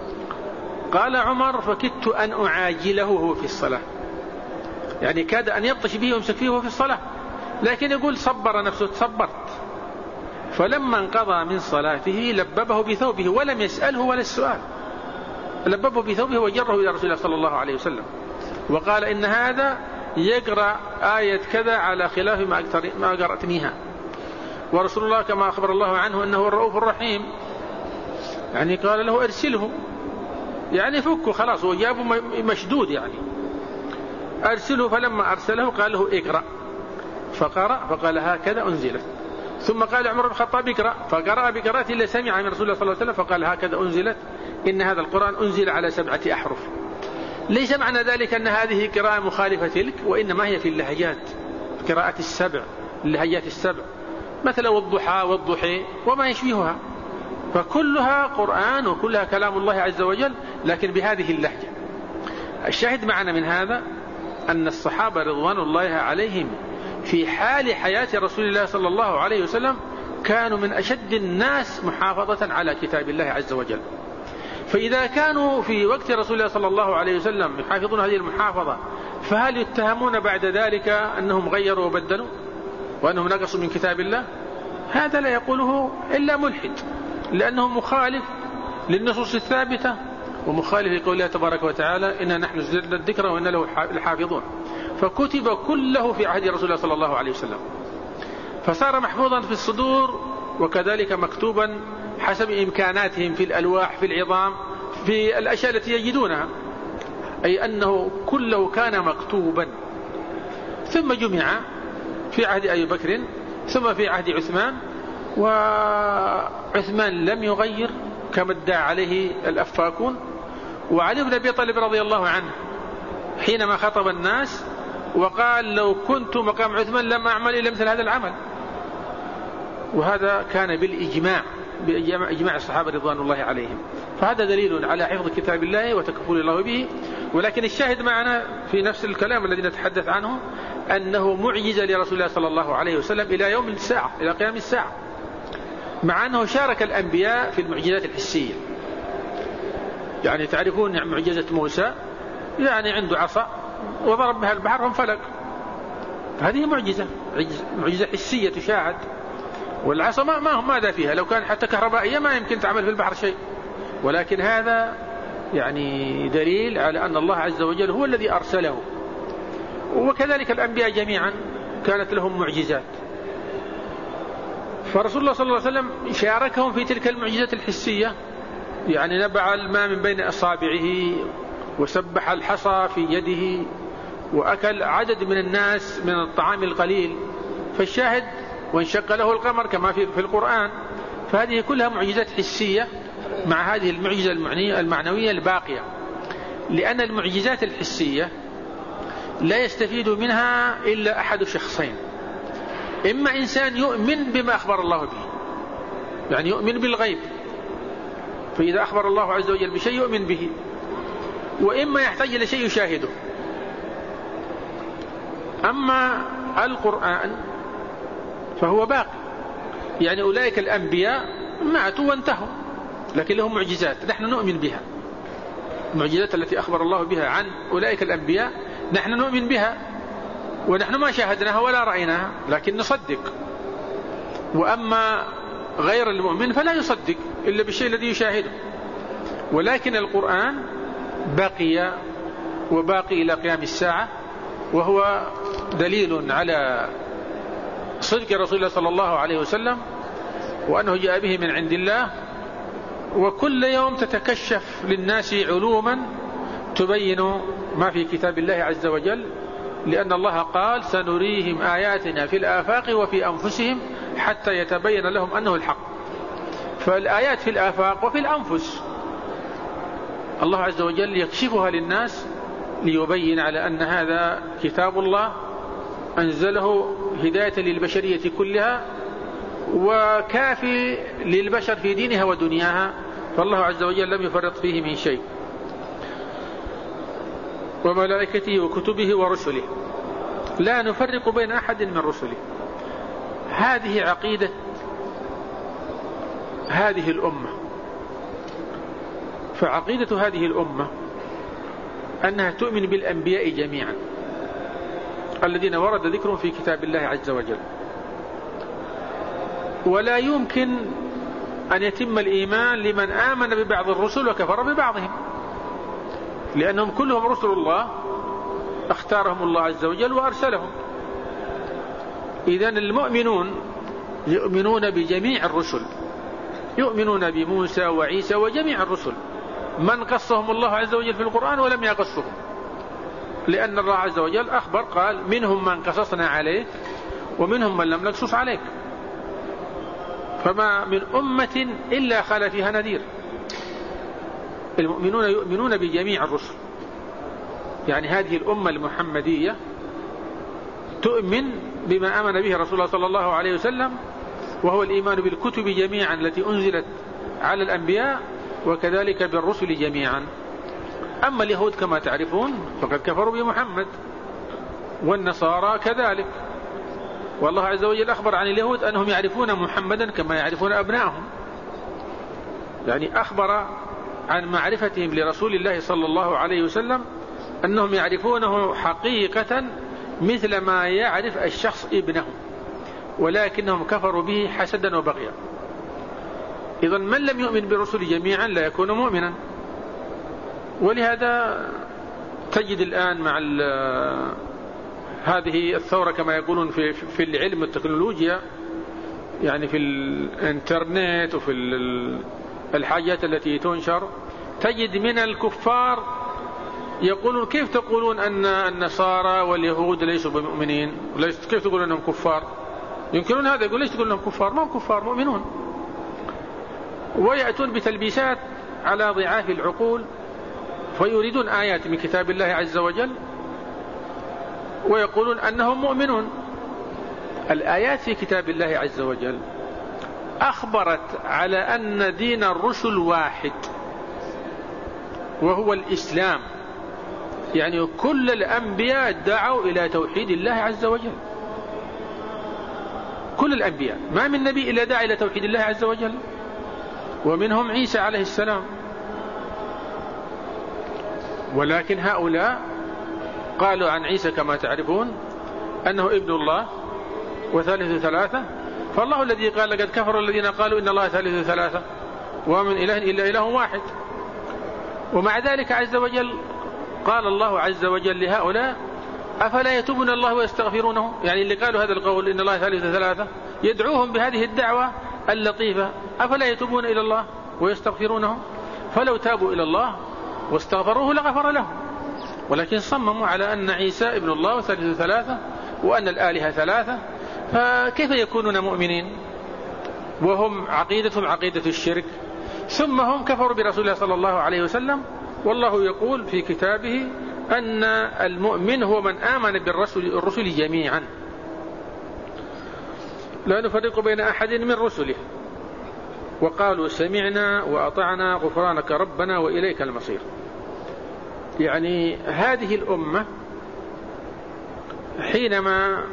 قال عمر فكدت أن أعاجله وهو في الصلاة، يعني كاد أن يبطش به ويمسك فيه وهو في الصلاة، لكن يقول صبر نفسه، تصبرت. فلما انقضى من صلاته لببه بثوبه ولم يسأله ولا السؤال، لببه بثوبه وجره إلى رسول الله صلى الله عليه وسلم، وقال إن هذا يقرأ آية كذا على خلاف ما قرأتنيها. ورسول الله كما أخبر الله عنه أنه الرؤوف الرحيم، يعني قال له أرسله، يعني فكه خلاص، وجابه مشدود يعني أرسله. فلما أرسله قال له اقرأ، فقرأ فقال هكذا أنزلت. ثم قال عمر بن الخطاب اقرأ، فقرأ بقراءة اللي سمع من رسول الله صلى الله عليه وسلم، فقال هكذا أنزلت، إن هذا القرآن أنزل على سبعة أحرف. ليس معنى ذلك أن هذه قراءة مخالفة تلك، وإنما هي في اللهجات، قراءة السبع، اللهجات السبع، مثل والضحى والضحي وما يشبهها، فكلها قرآن وكلها كلام الله عز وجل، لكن بهذه اللهجة. الشاهد معنا من هذا أن الصحابة رضوان الله عليهم في حال حياة رسول الله صلى الله عليه وسلم كانوا من أشد الناس محافظة على كتاب الله عز وجل. فإذا كانوا في وقت رسول الله صلى الله عليه وسلم يحافظون هذه المحافظة، فهل يتهمون بعد ذلك أنهم غيروا وبدلوا وأنهم نقصوا من كتاب الله؟ هذا لا يقوله إلا ملحد، لأنه مخالف للنصوص الثابتة، ومخالف لقول الله تبارك وتعالى إنا نحن نزلنا الذكر وإنا له لحافظون. فكتب كله في عهد رسول الله صلى الله عليه وسلم، فصار محفوظا في الصدور، وكذلك مكتوبا حسب إمكاناتهم في الألواح، في العظام، في الأشياء التي يجدونها، أي أنه كله كان مكتوبا. ثم جمع في عهد أبي بكر، ثم في عهد عثمان، وعثمان لم يغير كما ادعى عليه الأفاكون. وعلي بن أبي طالب رضي الله عنه حينما خطب الناس وقال لو كنت مقام عثمان لم أعمل إلا مثل هذا العمل، وهذا كان بالإجماع، بإجماع الصحابة رضوان الله عليهم. فهذا دليل على حفظ كتاب الله وتكفل الله به. ولكن الشاهد معنا في نفس الكلام الذي نتحدث عنه أنه معجزة لرسول الله صلى الله عليه وسلم إلى يوم الساعة، إلى قيام الساعة، مع أنه شارك الأنبياء في المعجزات الحسية. يعني تعرفون معجزة موسى، يعني عنده عصا وضرب بها البحر فانفلق، هذه معجزة، معجزة حسية تشاهد. والعصا ما ماذا فيها؟ لو كان حتى كهربائية ما يمكن تعمل في البحر شيء، ولكن هذا يعني دليل على أن الله عز وجل هو الذي أرسله. وكذلك الأنبياء جميعا كانت لهم معجزات، فرسول الله صلى الله عليه وسلم شاركهم في تلك المعجزات الحسية، يعني نبع الماء من بين أصابعه وسبح الحصى في يده وأكل عدد من الناس من الطعام القليل، فالشاهد وانشق له القمر كما في القرآن. فهذه كلها معجزات حسية مع هذه المعجزة المعنوية الباقية، لأن المعجزات الحسية لا يستفيد منها إلا أحد شخصين: إما إنسان يؤمن بما أخبر الله به، يعني يؤمن بالغيب، فإذا أخبر الله عز وجل بشيء يؤمن به، وإما يحتاج إلى شيء يشاهده. أما القرآن فهو باقي، يعني أولئك الأنبياء ماتوا وانتهوا، لكن لهم معجزات نحن نؤمن بها. المعجزات التي أخبر الله بها عن أولئك الأنبياء نحن نؤمن بها، ونحن ما شاهدناها ولا رأيناها، لكن نصدق. وأما غير المؤمن فلا يصدق إلا بالشيء الذي يشاهده. ولكن القرآن بقي وباقي إلى قيام الساعة، وهو دليل على صدق رسول الله صلى الله عليه وسلم، وأنه جاء به من عند الله. وكل يوم تتكشف للناس علوما تبين ما في كتاب الله عز وجل، لأن الله قال: سنريهم آياتنا في الآفاق وفي أنفسهم حتى يتبين لهم أنه الحق. فالآيات في الآفاق وفي الأنفس الله عز وجل يكشفها للناس ليبين على أن هذا كتاب الله أنزله هداية للبشرية كلها، وكافي للبشر في دينها ودنياها، فالله عز وجل لم يفرط فيه من شيء. وملائكته وكتبه ورسله لا نفرق بين أحد من رسله. هذه عقيدة هذه الأمة. فعقيدة هذه الأمة أنها تؤمن بالأنبياء جميعا الذين ورد ذكرهم في كتاب الله عز وجل، ولا يمكن أن يتم الإيمان لمن آمن ببعض الرسل وكفر ببعضهم، لأنهم كلهم رسل الله اختارهم الله عز وجل وأرسلهم. إذن المؤمنون يؤمنون بجميع الرسل، يؤمنون بموسى وعيسى وجميع الرسل، من قصهم الله عز وجل في القرآن ولم يقصهم، لأن الله عز وجل أخبر قال: منهم من قصصنا عليك ومنهم من لم نقصص عليك. فما من أمة إلا خلا فيها نذير. المؤمنون يؤمنون بجميع الرسل، يعني هذه الأمة المحمدية تؤمن بما آمن به رسول الله صلى الله عليه وسلم، وهو الإيمان بالكتب جميعا التي أنزلت على الأنبياء، وكذلك بالرسل جميعا. أما اليهود كما تعرفون فقد كفروا بمحمد، والنصارى كذلك. والله عز وجل أخبر عن اليهود أنهم يعرفون محمدا كما يعرفون أبنائهم، يعني أخبر عن معرفتهم لرسول الله صلى الله عليه وسلم أنهم يعرفونه حقيقة مثل ما يعرف الشخص ابنه، ولكنهم كفروا به حسدا وبغيا. إذن من لم يؤمن بالرسل جميعا لا يكون مؤمنا. ولهذا تجد الآن مع هذه الثورة كما يقولون في, في العلم والتكنولوجيا، يعني في الانترنت وفي الحاجات التي تنشر، تجد من الكفار يقولون: كيف تقولون أن النصارى واليهود ليسوا بمؤمنين؟ كيف تقولون أنهم كفار؟ ينكرون هذا، يقول: ليش تقول أنهم كفار؟ ما هم كفار، مؤمنون. ويأتون بتلبيسات على ضعاف العقول، فيريدون آيات من كتاب الله عز وجل ويقولون أنهم مؤمنون. الآيات في كتاب الله عز وجل أخبرت على أن دين الرسل واحد، وهو الإسلام، يعني كل الأنبياء دعوا إلى توحيد الله عز وجل، كل الأنبياء، ما من نبي إلا دعا إلى توحيد الله عز وجل، ومنهم عيسى عليه السلام. ولكن هؤلاء قالوا عن عيسى كما تعرفون أنه ابن الله وثالث ثلاثة، فالله الذي قال: لقد كفر الذين قالوا إن الله ثالث ثلاثة وما من إله إلا إله واحد. ومع ذلك عز وجل قال الله عز وجل لهؤلاء أفلا يتوبون الله ويستغفرونه، يعني اللي قالوا هذا القول إن الله ثالث ثلاثة يدعوهم بهذه الدعوة اللطيفة أفلا يتوبون إلى الله ويستغفرونه، فلو تابوا إلى الله واستغفروه لغفر لهم، ولكن صمموا على أن عيسى ابن الله وثالث ثلاثة وأن الآلهة ثلاثة، فكيف يكونون مؤمنين وهم عقيدتهم عقيدة الشرك؟ ثم هم كفروا برسول الله صلى الله عليه وسلم، والله يقول في كتابه أن المؤمن هو من آمن بالرسل الرسل جميعا لا نفرق بين أحد من رسله وقالوا سمعنا وأطعنا غفرانك ربنا وإليك المصير. يعني هذه الأمة حينما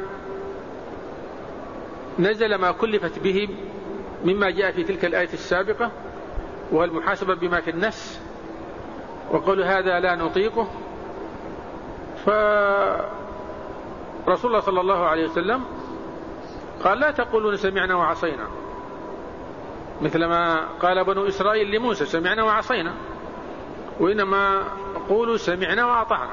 نزل ما كلفت به مما جاء في تلك الآية السابقة والمحاسبة بما في النفس وقالوا هذا لا نطيقه، فرسول الله صلى الله عليه وسلم قال لا تقولون سمعنا وعصينا، مثلما قال بنو إسرائيل لموسى سمعنا وعصينا، وإنما قولوا سمعنا وأطعنا.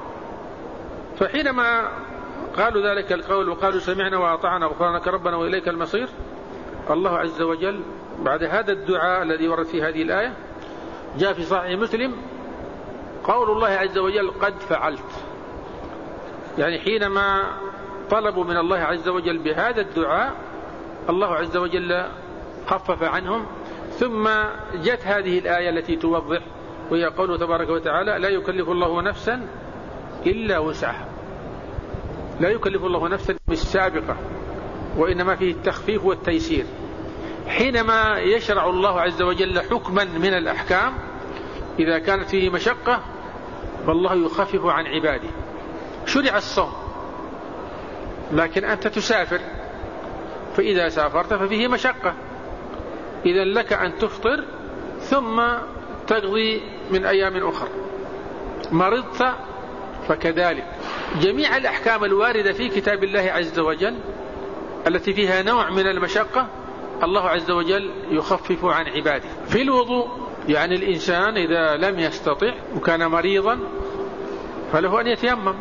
فحينما قالوا ذلك القول وقالوا سمعنا وأطعنا غفرانك ربنا وإليك المصير، الله عز وجل بعد هذا الدعاء الذي ورد في هذه الآية جاء في صحيح مسلم قول الله عز وجل قد فعلت، يعني حينما طلبوا من الله عز وجل بهذا الدعاء الله عز وجل خفف عنهم، ثم جت هذه الآية التي توضح وهي قوله تبارك وتعالى لا يكلف الله نفسا إلا وسعها. لا يكلف الله نفسا بالسابقة، وإنما فيه التخفيف والتيسير. حينما يشرع الله عز وجل حكما من الأحكام إذا كانت فيه مشقة فالله يخفف عن عباده. شرع الصوم لكن أنت تسافر، فإذا سافرت ففيه مشقة، إذن لك أن تفطر ثم تقضي من أيام أخرى. مرضت فكذلك. جميع الأحكام الواردة في كتاب الله عز وجل التي فيها نوع من المشقة الله عز وجل يخفف عن عباده. في الوضوء يعني الإنسان إذا لم يستطع وكان مريضا فله أن يتيمم.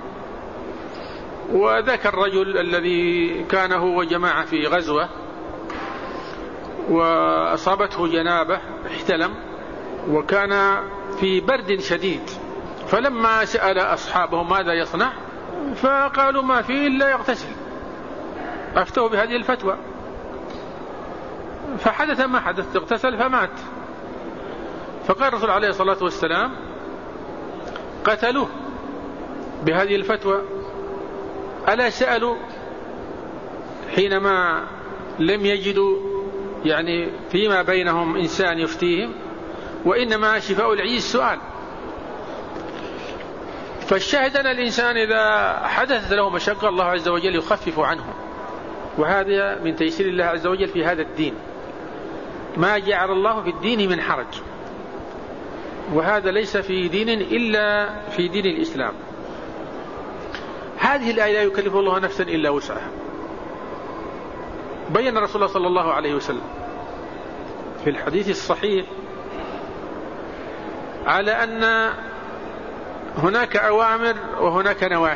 وذاك الرجل الذي كان هو وجماعة في غزوة وأصابته جنابة احتلم وكان في برد شديد، فلما سأل أصحابه ماذا يصنع فقالوا ما فيه إلا يغتسل، أفتوا بهذه الفتوى، فحدث ما حدث، اغتسل فمات. فقال الرسول عليه الصلاة والسلام قتلوه بهذه الفتوى، ألا سألوا حينما لم يجدوا يعني فيما بينهم إنسان يفتيهم، وإنما شفاء العي السؤال. فالشاهد أن الإنسان إذا حدثت له مشقة الله عز وجل يخفف عنه، وهذا من تيسير الله عز وجل في هذا الدين. ما جعل الله في الدين من حرج، وهذا ليس في دين إلا في دين الإسلام. هذه الآية لا يكلف الله نفسا إلا وسعها. بين رسول الله صلى الله عليه وسلم في الحديث الصحيح على أن هناك أوامر وهناك نواهي.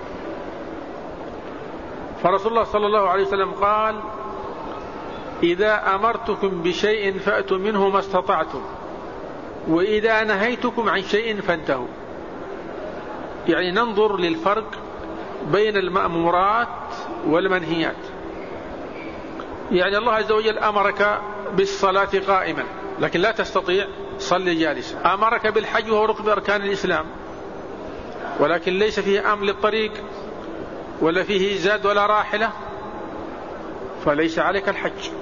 فرسول الله صلى الله عليه وسلم قال إذا أمرتكم بشيء فأتوا منه ما استطعتم، وإذا نهيتكم عن شيء فانتهوا. يعني ننظر للفرق بين المأمورات والمنهيات. يعني الله عز وجل أمرك بالصلاة قائما لكن لا تستطيع صلي جالسا. أمرك بالحج وهو ركن أركان الإسلام ولكن ليس فيه أمن للطريق ولا فيه زاد ولا راحلة فليس عليك الحج.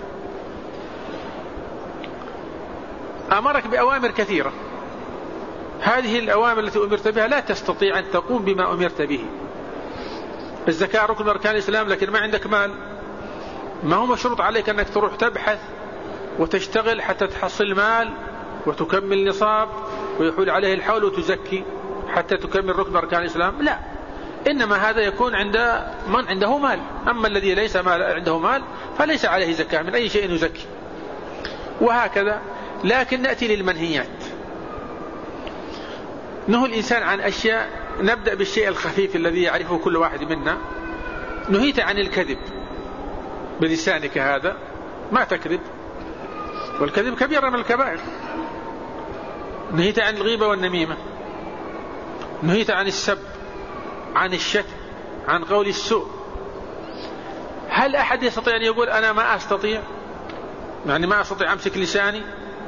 أمرك بأوامر كثيرة، هذه الأوامر التي أمرت بها لا تستطيع أن تقوم بما أمرت به. الزكاة ركن أركان الإسلام لكن ما عندك مال، ما هو مشروط عليك أنك تروح تبحث وتشتغل حتى تحصل مال وتكمل نصاب ويحول عليه الحول وتزكي حتى تكمل ركن أركان الإسلام. لا، إنما هذا يكون عند من عنده مال. أما الذي ليس مال عنده مال فليس عليه زكاة من أي شيء يزكي، وهكذا. لكن نأتي للمنهيات. نهى الإنسان عن أشياء. نبدأ بالشيء الخفيف الذي يعرفه كل واحد منا. نهيت عن الكذب بلسانك هذا، ما تكذب، والكذب كبيرة من الكبائر. نهيت عن الغيبة والنميمة، نهيت عن السب، عن الشتم، عن قول السوء. هل أحد يستطيع أن يقول أنا ما أستطيع، يعني ما أستطيع أمسك لساني؟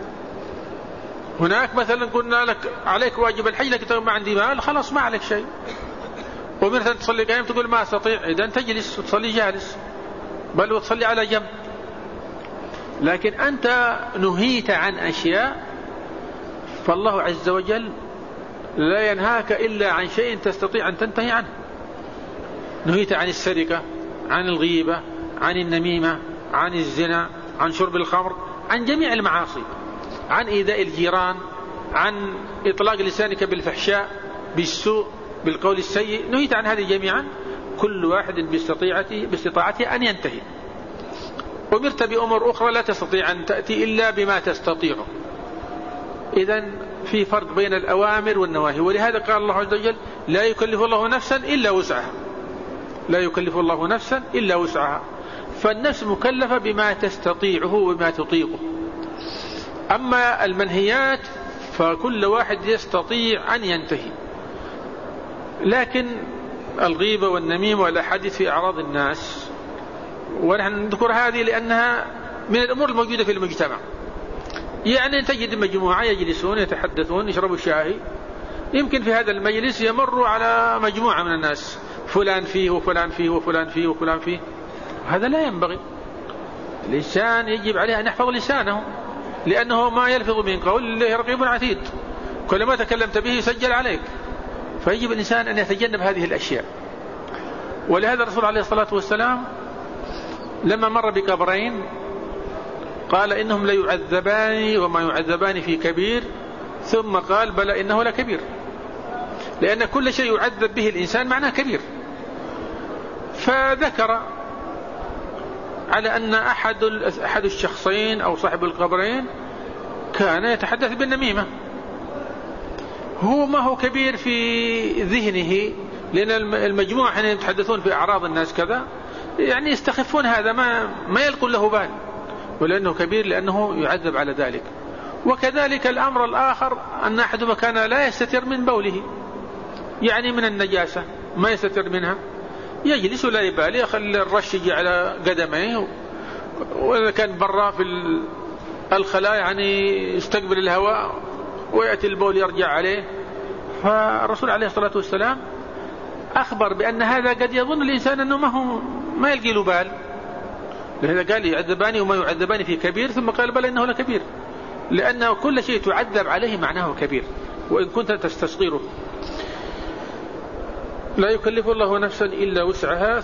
هناك مثلا قلنا لك عليك واجب الحج لكن تقول ما عندي مال، خلاص ما عليك شيء. ومرة تصلي قائم تقول ما أستطيع، إذا تجلس وتصلي جالس، بل وتصلي على جنب. لكن أنت نهيت عن أشياء، فالله عز وجل لا ينهاك إلا عن شيء تستطيع أن تنتهي عنه. نهيت عن السرقة، عن الغيبة، عن النميمة، عن الزنا، عن شرب الخمر، عن جميع المعاصي، عن إيذاء الجيران، عن إطلاق لسانك بالفحشاء، بالسوء، بالقول السيء. نهيت عن هذه جميعا، كل واحد باستطاعته, باستطاعته أن ينتهي. أمرت بأمور أخرى لا تستطيع أن تأتي إلا بما تستطيع. إذن في فرق بين الأوامر والنواهي، ولهذا قال الله عز وجل لا يكلف الله نفسا إلا وسعها. لا يكلف الله نفسا إلا وسعها، فالنفس مكلفة بما تستطيعه وما تطيقه. أما المنهيات فكل واحد يستطيع أن ينتهي. لكن الغيبة والنميمة والأحاديث في أعراض الناس، ونحن نذكر هذه لأنها من الأمور الموجودة في المجتمع. يعني تجد مجموعة يجلسون يتحدثون يشربوا شاي، يمكن في هذا المجلس يمر على مجموعة من الناس، فلان فيه وفلان فيه وفلان فيه وفلان فيه. هذا لا ينبغي. الإنسان يجب عليه أن يحفظ لسانه، لأنه ما يلفظ من قول الله رقيب عتيد، كلما تكلمت به يسجل عليك. فيجب الإنسان أن يتجنب هذه الأشياء. ولهذا الرسول عليه الصلاة والسلام لما مر بقبرين قال إنهم ليعذبان وما يعذبان في كبير، ثم قال بلى إنه لكبير، لأن كل شيء يعذب به الإنسان معناه كبير. فذكر على أن أحد أحد الشخصين أو صاحب القبرين كان يتحدث بالنميمة. هو ما هو كبير في ذهنه، لأن المجموعة حين يتحدثون في أعراض الناس كذا يعني يستخفون هذا، ما ما يلقون له بال، ولأنه كبير لأنه يعذب على ذلك. وكذلك الأمر الآخر أن أحدهما كان لا يستتر من بوله، يعني من النجاسة ما يستتر منها، يجلس لا يبالي، يخلي الرش يجي على قدميه، وإذا كان برا في الخلاء يعني يستقبل الهواء ويأتي البول يرجع عليه. فالرسول عليه الصلاة والسلام أخبر بأن هذا قد يظن الإنسان أنه ما هو ما يلقي له بال، لهذا قال يعذباني وما يعذباني في كبير، ثم قال بل إنه لكبير، لأنه كل شيء تعذب عليه معناه كبير وإن كنت تستصغيره. لا يكلف الله نفسا إلا وسعها.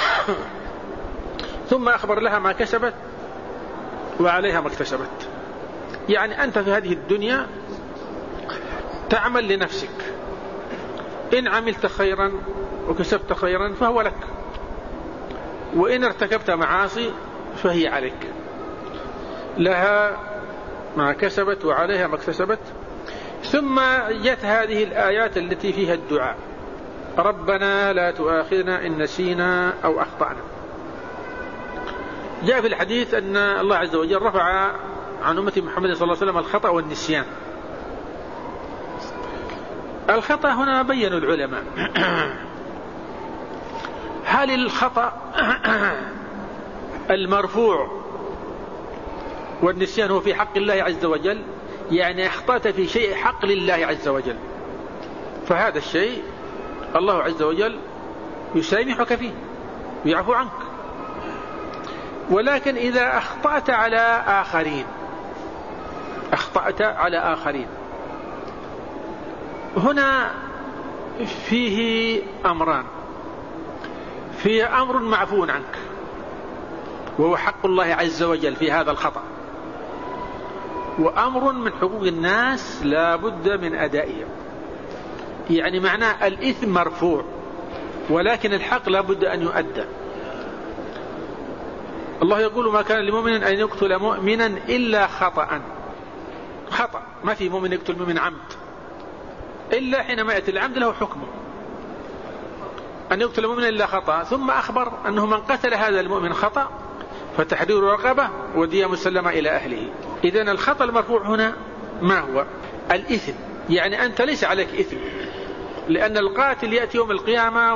ثم أخبر لها ما كسبت وعليها ما اكتسبت. يعني أنت في هذه الدنيا تعمل لنفسك، إن عملت خيرا وكسبت خيرا فهو لك، وإن ارتكبت معاصي فهي عليك. لها ما كسبت وعليها ما اكتسبت. ثم جت هذه الآيات التي فيها الدعاء: ربنا لا تؤاخذنا إن نسينا أو أخطأنا. جاء في الحديث أن الله عز وجل رفع عن أمة محمد صلى الله عليه وسلم الخطأ والنسيان. الخطأ هنا بين العلماء هل الخطأ المرفوع والنسيان هو في حق الله عز وجل، يعني أخطأت في شيء حق لله عز وجل، فهذا الشيء الله عز وجل يسامحك فيه ويعفو عنك. ولكن إذا أخطأت على آخرين أخطأت على آخرين هنا فيه أمران: فيه أمر معفو عنك وهو حق الله عز وجل في هذا الخطأ، وأمر من حقوق الناس لا بد من أدائه. يعني معناه الإثم مرفوع ولكن الحق لا بد أن يؤدى. الله يقول: ما كان لمؤمن أن يقتل مؤمنا إلا خطأ. خطأ، ما في مؤمن يقتل مؤمن عمد. إلا حينما يأتي العمد له حكمه أن يقتل المؤمن إلا خطأ. ثم أخبر أنه من قتل هذا المؤمن خطأ فتحرير رقبة ودية مسلمة إلى أهله. إذن الخطأ المرفوع هنا ما هو؟ الإثم، يعني أنت ليس عليك إثم، لأن القاتل يأتي يوم القيامة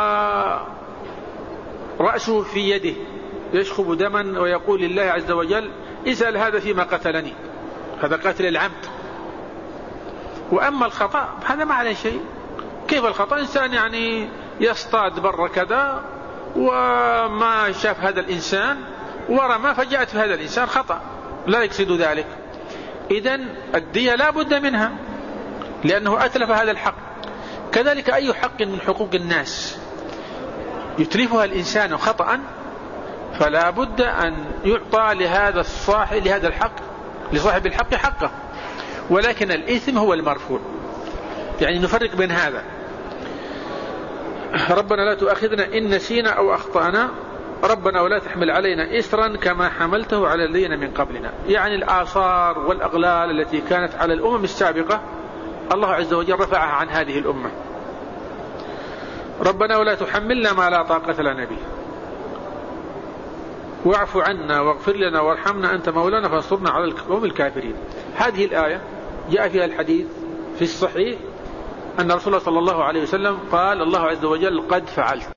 ورأسه في يده يشخب دما ويقول لله عز وجل اسأل هذا فيما قتلني، هذا قاتل العمد. وأما الخطأ هذا ما عليه شيء. كيف الخطأ؟ إنسان يعني يصطاد بر كذا وما شاف هذا الإنسان ورمى فجاءت في هذا الإنسان، خطأ لا يقصد ذلك. إذن الدية لا بد منها لأنه أتلف هذا الحق. كذلك أي حق من حقوق الناس يتلفها الإنسان خطأ فلا بد أن يعطى لهذا الصاحب لهذا الحق لصاحب الحق حقه، ولكن الإثم هو المرفوع. يعني نفرق بين هذا. ربنا لا تؤاخذنا إن نسينا أو أخطأنا، ربنا ولا تحمل علينا إسرا كما حملته على الذين من قبلنا. يعني الآثار والأغلال التي كانت على الأمم السابقة الله عز وجل رفعها عن هذه الأمة. ربنا ولا تحملنا ما لا طاقة لنا به واعف عنا واغفر لنا وارحمنا أنت مولانا فانصرنا على القوم الكافرين. هذه الآية جاء فيها الحديث في الصحيح أن رسول الله صلى الله عليه وسلم قال الله عز وجل قد فعلت.